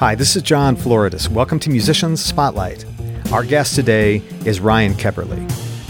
Hi, this is John Floridis. Welcome to Musicians Spotlight. Our guest today is Ryan Keberle.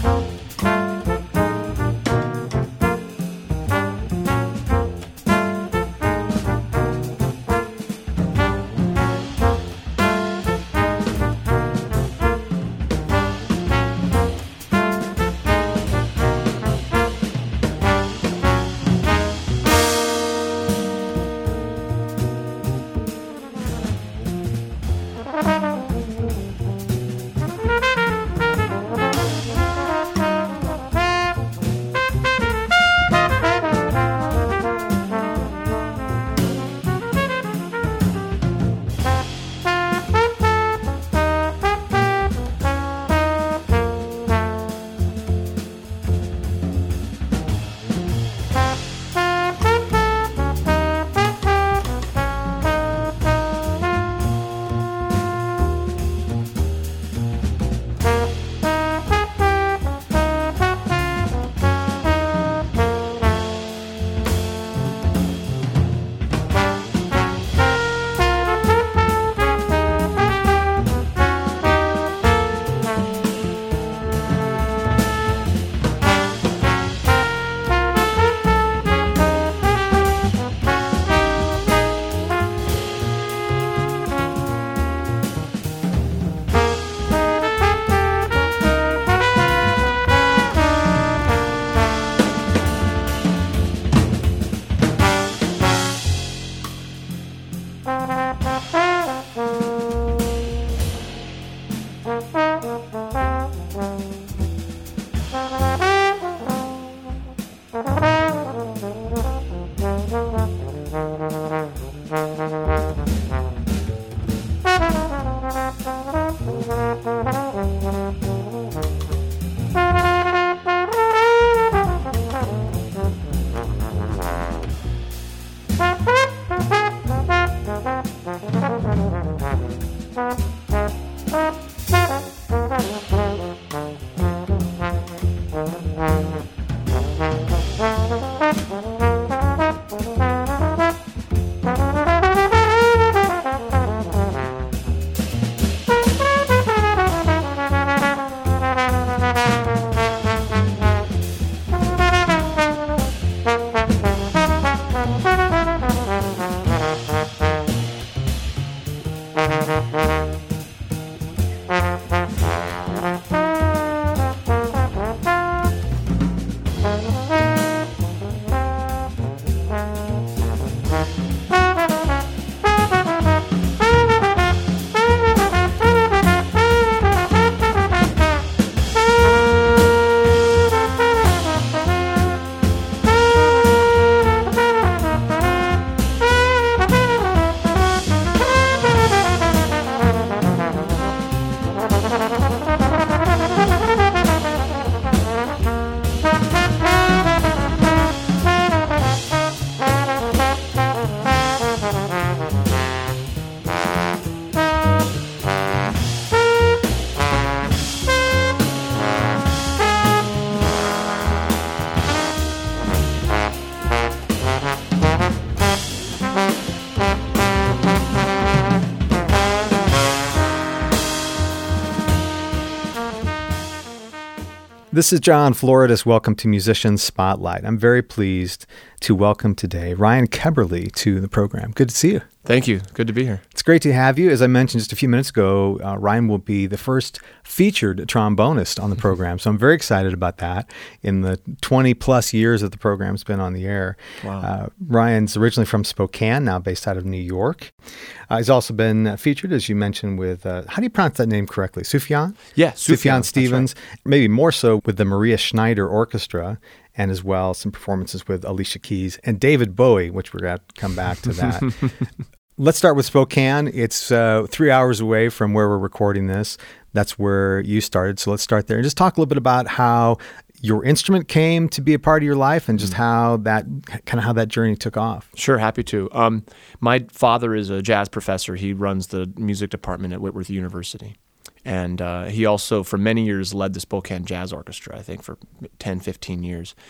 This is John Floridis. Welcome to Musicians Spotlight. I'm very pleased to welcome today Ryan Keberle to the program. Good to see you. Thank you. Good to be here. It's great to have you. As I mentioned just a few minutes ago, Ryan will be the first featured trombonist on the program, so I'm very excited about that. In the 20-plus years that the program's been on the air, Wow. Ryan's originally from Spokane, now based out of New York. He's also been featured, as you mentioned, with, how do you pronounce that name correctly? Sufjan? Yeah, Sufjan Stevens, right. Maybe more so with the Maria Schneider Orchestra, and as well some performances with Alicia Keys and David Bowie, which we're going to come back to that. Let's start with Spokane. It's 3 hours away from where we're recording this. That's where you started. So let's start there and just talk a little bit about how your instrument came to be a part of your life and just how that journey took off. Sure, happy to. My father is a jazz professor. He runs the music department at Whitworth University. And he also, for many years, led the Spokane Jazz Orchestra, I think, for 10, 15 years.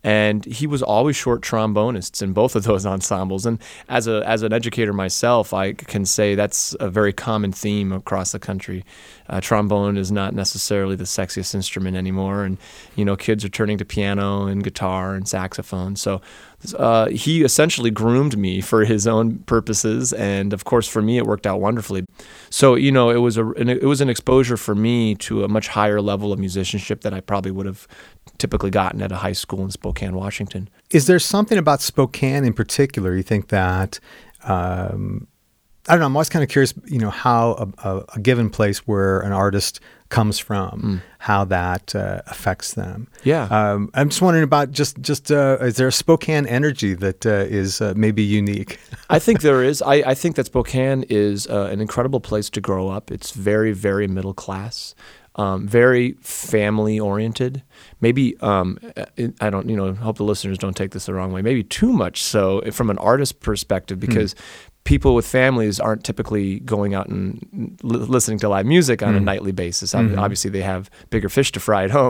And he was always short trombonists in both of those ensembles. And as an educator myself, I can say that's a very common theme across the country. Trombone is not necessarily the sexiest instrument anymore, and kids are turning to piano and guitar and saxophone. So he essentially groomed me for his own purposes, and of course for me it worked out wonderfully. So it was an exposure for me to a much higher level of musicianship that I probably would have typically gotten at a high school in Spokane, Washington. Is there something about Spokane in particular you think that, I don't know, I'm always kind of curious, how a given place where an artist comes from, how that affects them. Yeah. I'm just wondering about is there a Spokane energy that is maybe unique? I think there is. I think that Spokane is an incredible place to grow up. It's very, very middle class. Very family oriented. Maybe I don't hope the listeners don't take this the wrong way. Maybe too much so from an artist perspective, because people with families aren't typically going out and listening to live music on a nightly basis. Obviously, they have bigger fish to fry at home.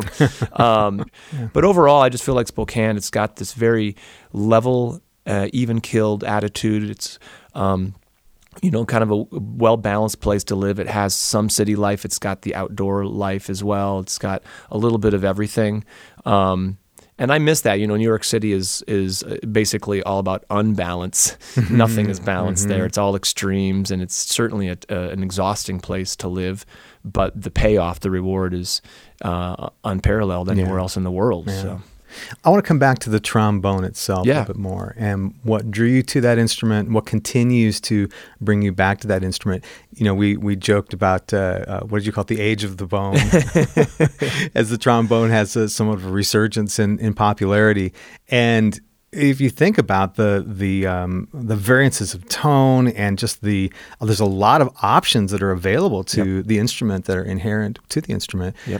But overall, I just feel like Spokane, it's got this very level, even-keeled attitude. It's kind of a well-balanced place to live. It has some city life. It's got the outdoor life as well. It's got a little bit of everything. And I miss that. New York City is basically all about unbalance. Nothing is balanced there. It's all extremes, and it's certainly an exhausting place to live. But the payoff, the reward is unparalleled anywhere else in the world. Yeah. So. I want to come back to the trombone itself a Yeah. little bit more, and what drew you to that instrument, what continues to bring you back to that instrument. We joked about, what did you call it, the age of the bone, as the trombone has somewhat of a resurgence in popularity. And if you think about the variances of tone and just there's a lot of options that are available to the instrument that are inherent to the instrument. Yep.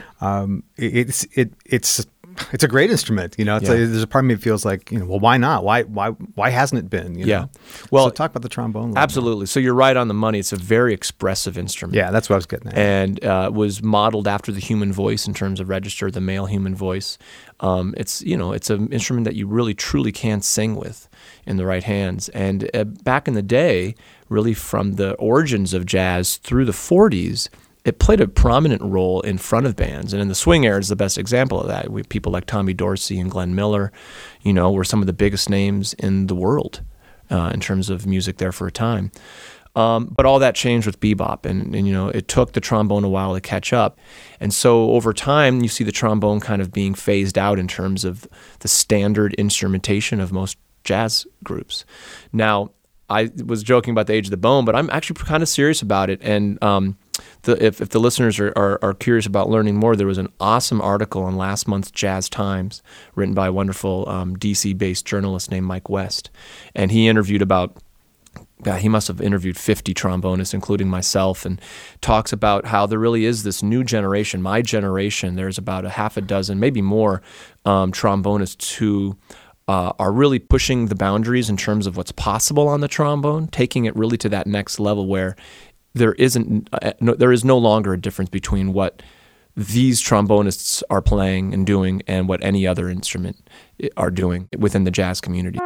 It's a great instrument, there's a part of me that feels like, well, why not? Why hasn't it been? Yeah. Well, so talk about the trombone a little absolutely. bit. So you're right on the money. It's a very expressive instrument. Yeah, that's what I was getting at. And was modeled after the human voice in terms of register, the male human voice. It's an instrument that you really truly can sing with in the right hands. And back in the day, really from the origins of jazz through the 40s, it played a prominent role in front of bands. And in the swing era is the best example of that. People like Tommy Dorsey and Glenn Miller, were some of the biggest names in the world in terms of music there for a time. But all that changed with bebop, and it took the trombone a while to catch up. And so over time, you see the trombone kind of being phased out in terms of the standard instrumentation of most jazz groups. Now, I was joking about the age of the bone, but I'm actually kind of serious about it. And if the listeners are curious about learning more, there was an awesome article in last month's Jazz Times written by a wonderful DC-based journalist named Mike West. And he interviewed he must have interviewed 50 trombonists, including myself, and talks about how there really is this new generation, my generation. There's about a half a dozen, maybe more, trombonists who are really pushing the boundaries in terms of what's possible on the trombone, taking it really to that next level where there is no longer a difference between what these trombonists are playing and doing and what any other instrument are doing within the jazz community.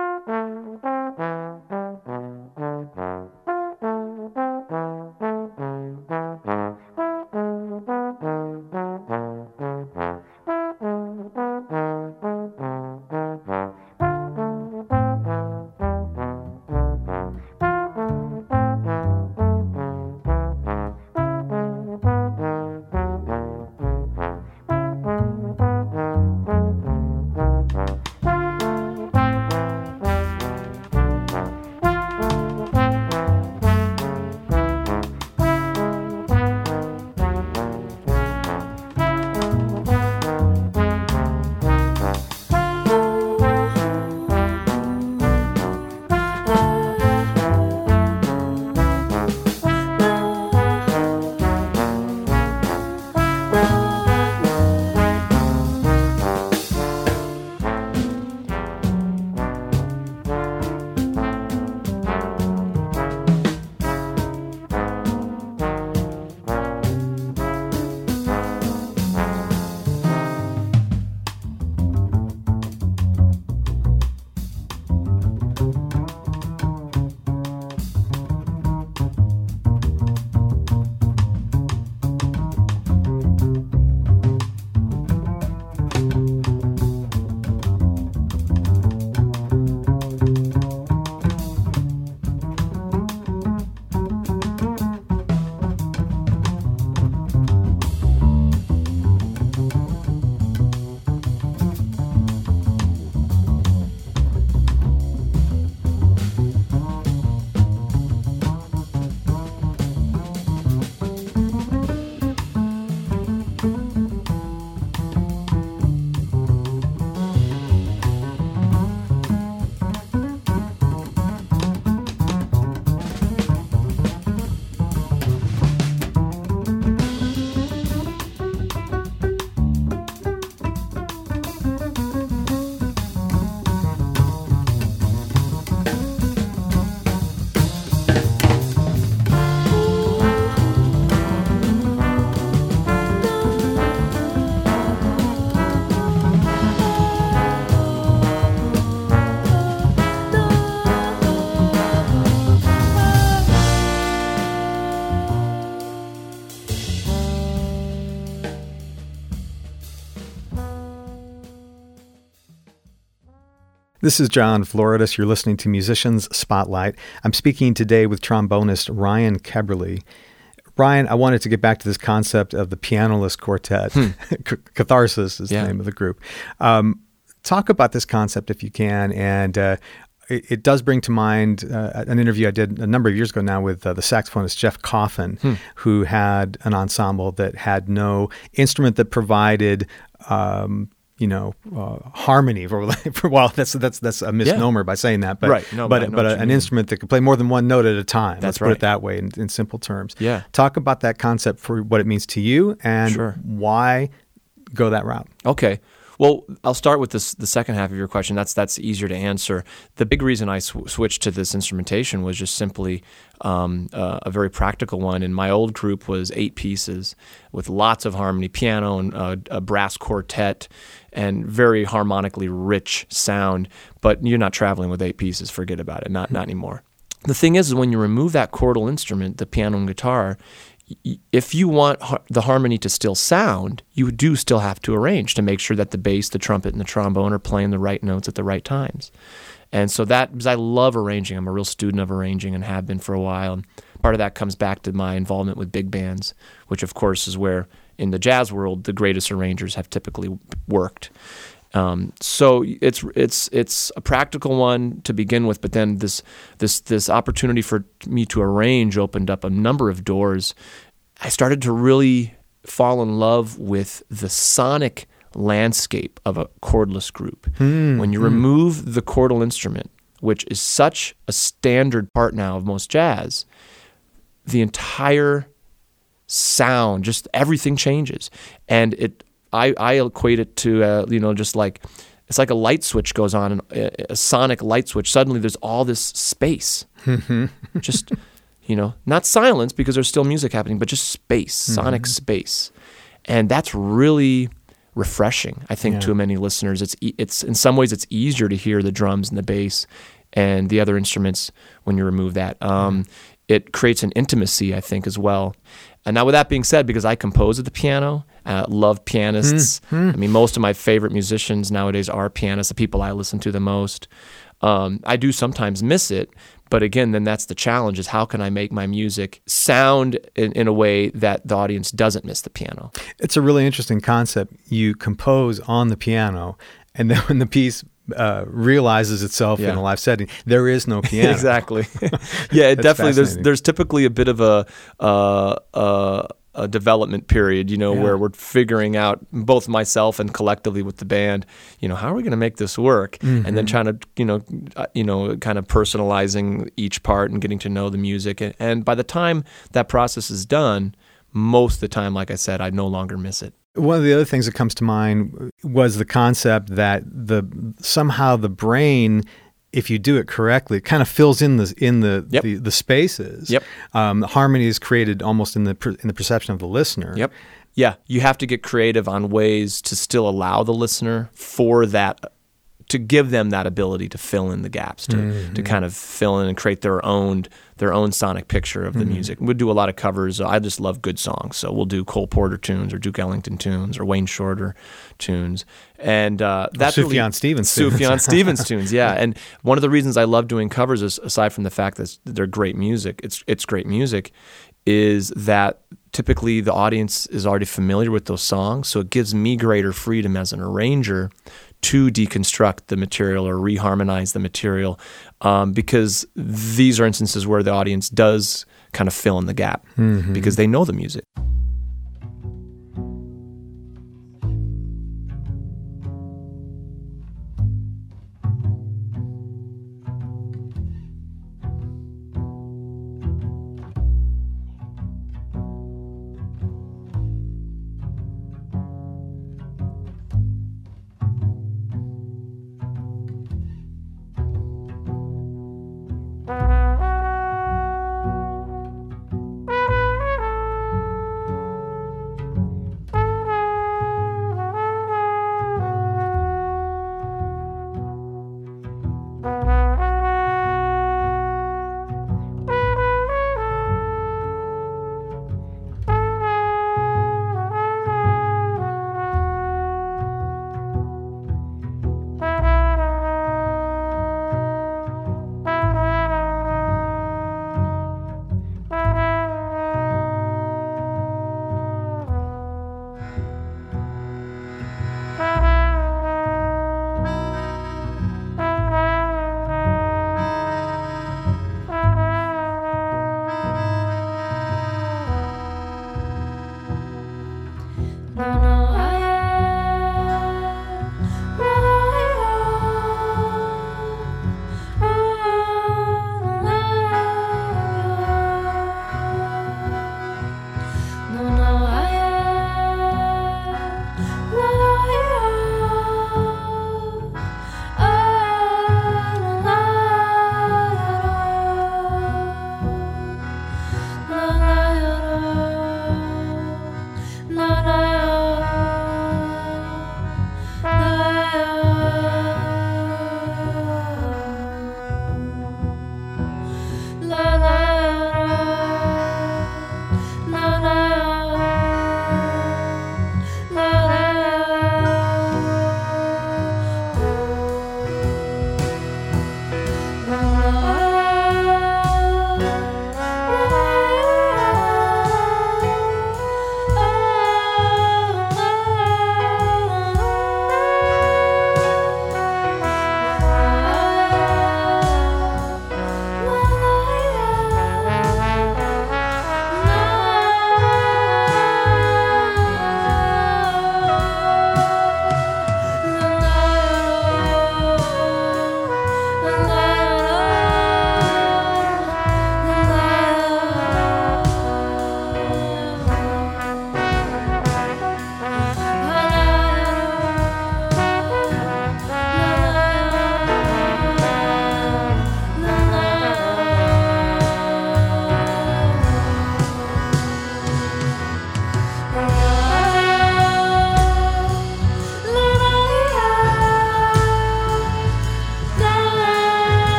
This is John Floridis. You're listening to Musicians Spotlight. I'm speaking today with trombonist Ryan Keberle. Ryan, I wanted to get back to this concept of the Pianoless Quartet. Catharsis is the name of the group. Talk about this concept if you can, and it does bring to mind an interview I did a number of years ago now with the saxophonist Jeff Coffin, who had an ensemble that had no instrument that provided harmony for a while. That's a misnomer by saying that, but right. No, but an instrument that could play more than one note at a time. Let's put it that way in simple terms. Yeah. Talk about that concept for what it means to you and why go that route. Okay. Well, I'll start with the second half of your question. That's easier to answer. The big reason I switched to this instrumentation was just simply a very practical one. And my old group was 8 pieces with lots of harmony, piano and a brass quartet, and very harmonically rich sound. But you're not traveling with 8 pieces. Forget about it. Not anymore. The thing is when you remove that chordal instrument, the piano and guitar, if you want the harmony to still sound, you do still have to arrange to make sure that the bass, the trumpet, and the trombone are playing the right notes at the right times. And so because I love arranging. I'm a real student of arranging and have been for a while. And part of that comes back to my involvement with big bands, which of course is where in the jazz world the greatest arrangers have typically worked. So it's a practical one to begin with, but then this opportunity for me to arrange opened up a number of doors. I started to really fall in love with the sonic landscape of a chordless group. When you remove the chordal instrument, which is such a standard part now of most jazz, the entire sound, just everything changes, and I equate it to just like it's like a light switch goes on, a sonic light switch. Suddenly, there's all this space, just not silence because there's still music happening, but just space, sonic space, and that's really refreshing. I think to many listeners, it's in some ways it's easier to hear the drums and the bass and the other instruments when you remove that. It creates an intimacy, I think, as well. And now with that being said, because I compose at the piano, love pianists. I mean, most of my favorite musicians nowadays are pianists, the people I listen to the most. I do sometimes miss it, but again, then that's the challenge is how can I make my music sound in a way that the audience doesn't miss the piano? It's a really interesting concept. You compose on the piano, and then when the piece realizes itself in a live setting, there is no piano. Exactly. Yeah, it definitely. There's typically a bit of a development period, where we're figuring out, both myself and collectively with the band, how are we going to make this work? And then trying to, kind of personalizing each part and getting to know the music. And by the time that process is done, most of the time, like I said, I no longer miss it. One of the other things that comes to mind was the concept that somehow the brain, if you do it correctly, kind of fills in the spaces. Yep. Harmony is created almost in the perception of the listener. Yep. Yeah, you have to get creative on ways to still allow the listener for that, to give them that ability to fill in the gaps, to kind of fill in and create their own sonic picture of the music. We'll do a lot of covers. I just love good songs, so we'll do Cole Porter tunes or Duke Ellington tunes or Wayne Shorter tunes, and that's Sufjan Stevens tunes. Yeah, and one of the reasons I love doing covers, is, aside from the fact that they're great music, it's great music, is that typically the audience is already familiar with those songs, so it gives me greater freedom as an arranger to deconstruct the material or reharmonize the material, because these are instances where the audience does kind of fill in the gap because they know the music.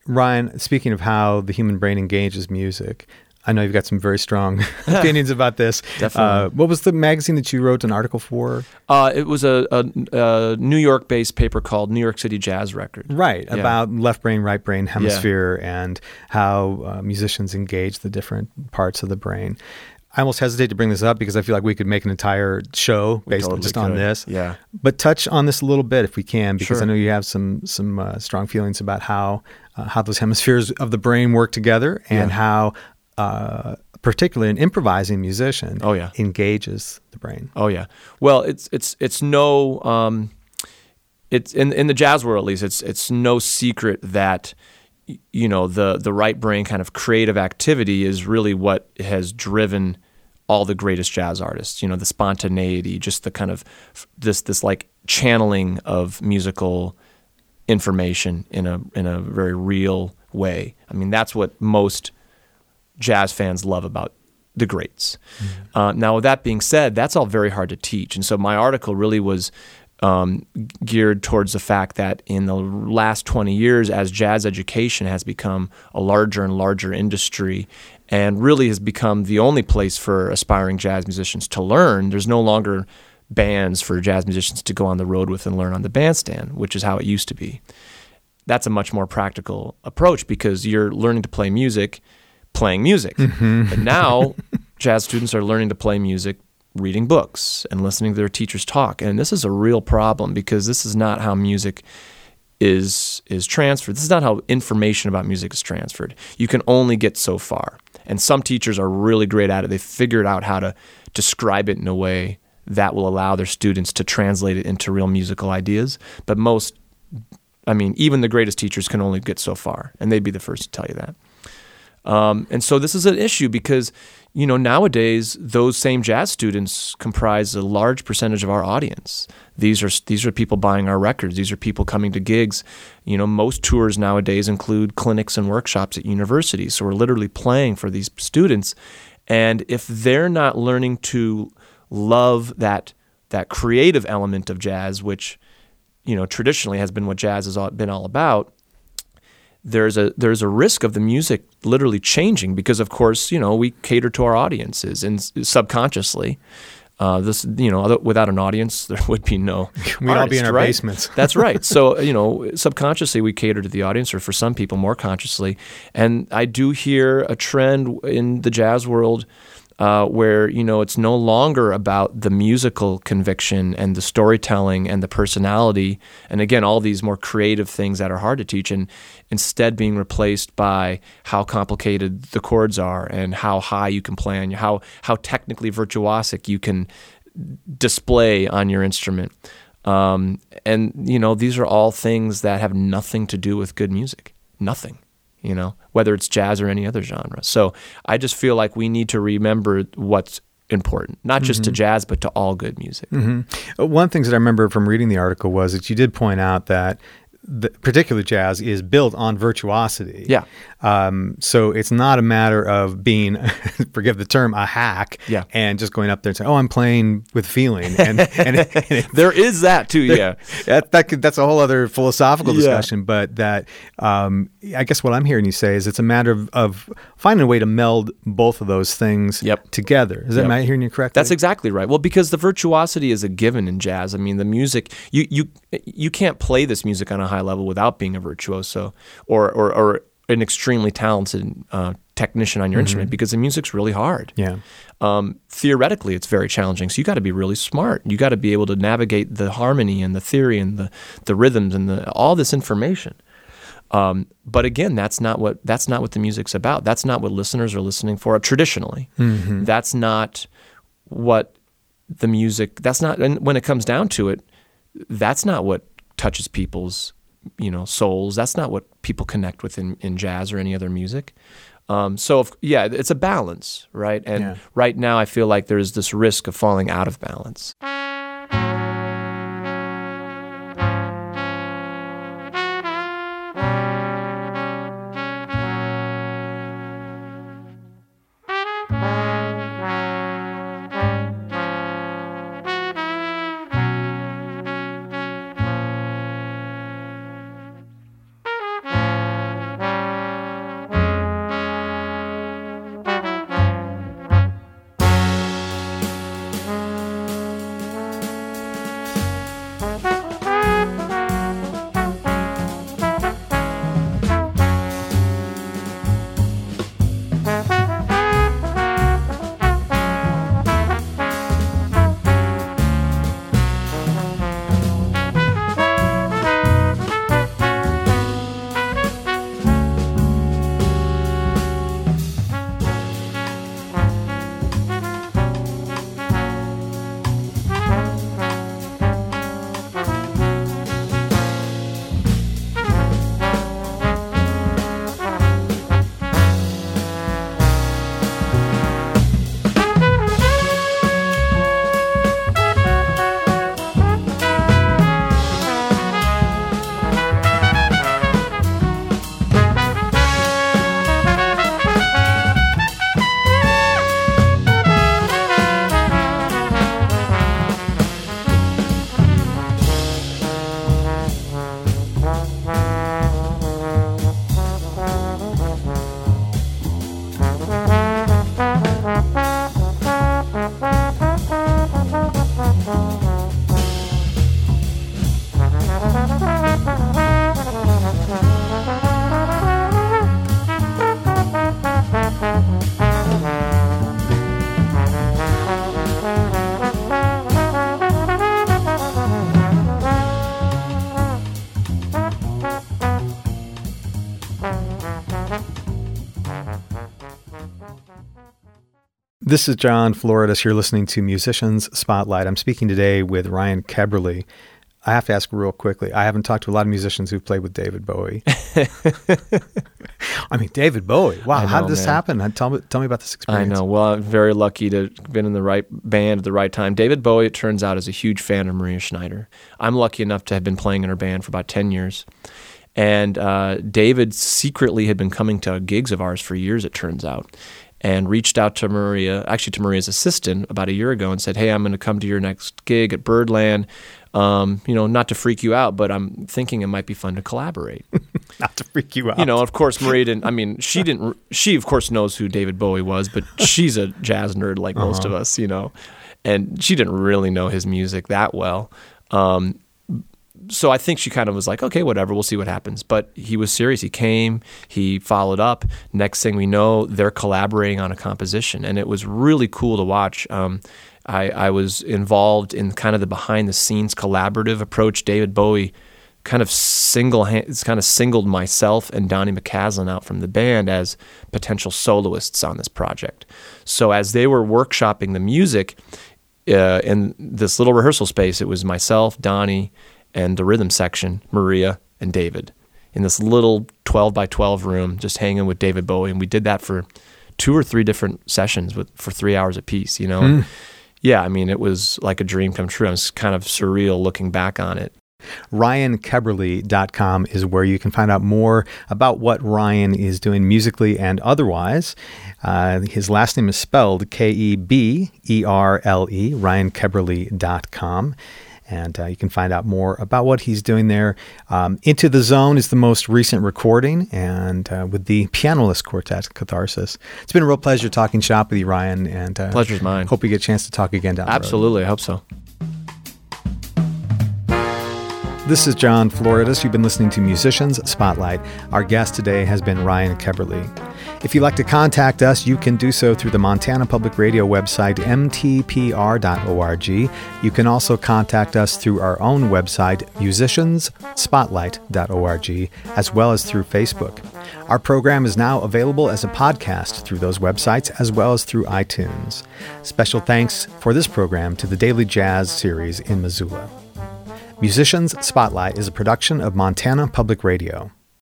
Ryan, speaking of how the human brain engages music, I know you've got some very strong opinions about this. Definitely. What was the magazine that you wrote an article for? It was a New York-based paper called New York City Jazz Record. Right, Yeah. about left brain, right brain hemisphere and how musicians engage the different parts of the brain. I almost hesitate to bring this up because I feel like we could make an entire show based totally just on could. this. Yeah. But touch on this a little bit if we can, because Sure. I know you have some strong feelings about how those hemispheres of the brain work together and how particularly an improvising musician engages the brain. Oh yeah. Well, it's no it's in the jazz world at least it's no secret that the right brain kind of creative activity is really what has driven all the greatest jazz artists. The spontaneity, just the kind of this like channeling of musical information in a very real way. I mean, that's what most jazz fans love about the greats. Now, with that being said, that's all very hard to teach. And so my article really was geared towards the fact that in the last 20 years, as jazz education has become a larger and larger industry and really has become the only place for aspiring jazz musicians to learn, there's no longer bands for jazz musicians to go on the road with and learn on the bandstand, which is how it used to be. That's a much more practical approach because you're learning to play music playing music. But now jazz students are learning to play music reading books and listening to their teachers talk. And this is a real problem because this is not how music is transferred. This is not how information about music is transferred. You can only get so far. And some teachers are really great at it. They figured out how to describe it in a way that will allow their students to translate it into real musical ideas. But even the greatest teachers can only get so far, and they'd be the first to tell you that. And so this is an issue because, nowadays those same jazz students comprise a large percentage of our audience. These are people buying our records. These are people coming to gigs. Most tours nowadays include clinics and workshops at universities. So we're literally playing for these students. And if they're not learning to love that creative element of jazz, which, traditionally has been what jazz has been all about, there's a risk of the music literally changing because, of course, we cater to our audiences and subconsciously, without an audience, there would be no We'd all be in our right? basements. That's right. So, subconsciously we cater to the audience, or for some people more consciously. And I do hear a trend in the jazz world where, it's no longer about the musical conviction and the storytelling and the personality, and again, all these more creative things that are hard to teach, and instead being replaced by how complicated the chords are and how high you can play on how technically virtuosic you can display on your instrument. And, these are all things that have nothing to do with good music. Nothing. Whether it's jazz or any other genre. So I just feel like we need to remember what's important, not just to jazz, but to all good music. One of the things that I remember from reading the article was that you did point out that particularly jazz is built on virtuosity. Yeah. So it's not a matter of being, forgive the term, a hack, and just going up there and saying, "Oh, I'm playing with feeling." And there is that too. Yeah. That's a whole other philosophical discussion. But that I guess what I'm hearing you say is it's a matter of finding a way to meld both of those things together. Is that am I hearing you correctly? That's exactly right. Well, because the virtuosity is a given in jazz. I mean, the music you can't play this music on a high level without being a virtuoso or an extremely talented technician on your instrument, because the music's really hard. Yeah. Theoretically, it's very challenging. So you got to be really smart. You got to be able to navigate the harmony and the theory and the rhythms and all this information. But again, that's not what the music's about. That's not what listeners are listening for traditionally. That's not what the music. That's not. And when it comes down to it, that's not what touches people's souls. That's not what people connect with in jazz or any other music. It's a balance, right? And right now I feel like there's this risk of falling out of balance. This is John Floridis. You're listening to Musicians Spotlight. I'm speaking today with Ryan Keberle. I have to ask real quickly. I haven't talked to a lot of musicians who've played with David Bowie. I mean, David Bowie. Wow, how did this happen? Tell me about this experience. I know. Well, I'm very lucky to have been in the right band at the right time. David Bowie, it turns out, is a huge fan of Maria Schneider. I'm lucky enough to have been playing in her band for about 10 years. And David secretly had been coming to gigs of ours for years, it turns out, and reached out to Maria, actually to Maria's assistant, about a year ago and said, hey, I'm going to come to your next gig at Birdland. Not to freak you out, but I'm thinking it might be fun to collaborate. Not to freak you out. Of course, Maria didn't, she of course knows who David Bowie was, but she's a jazz nerd like most of us, and she didn't really know his music that well. So I think she kind of was like, okay, whatever, we'll see what happens. But he was serious. He came, he followed up. Next thing we know, they're collaborating on a composition, and it was really cool to watch. I was involved in kind of the behind-the-scenes collaborative approach. David Bowie kind of singled myself and Donnie McCaslin out from the band as potential soloists on this project. So as they were workshopping the music in this little rehearsal space, it was myself, Donnie, and the rhythm section, Maria and David, in this little 12 by 12 room, just hanging with David Bowie. And we did that for 2 or 3 different sessions for 3 hours apiece, Yeah, I mean, it was like a dream come true. It was kind of surreal looking back on it. RyanKeberle.com is where you can find out more about what Ryan is doing musically and otherwise. His last name is spelled Keberle, RyanKeberle.com. And you can find out more about what he's doing there. Into the Zone is the most recent recording, and with the Pianolist Quartet, Catharsis. It's been a real pleasure talking shop with you, Ryan. And pleasure's mine. Hope we get a chance to talk again down the road. Absolutely, I hope so. This is John Floridis. You've been listening to Musicians Spotlight. Our guest today has been Ryan Keberle. If you'd like to contact us, you can do so through the Montana Public Radio website, mtpr.org. You can also contact us through our own website, musiciansspotlight.org, as well as through Facebook. Our program is now available as a podcast through those websites, as well as through iTunes. Special thanks for this program to the Daily Jazz series in Missoula. Musicians Spotlight is a production of Montana Public Radio.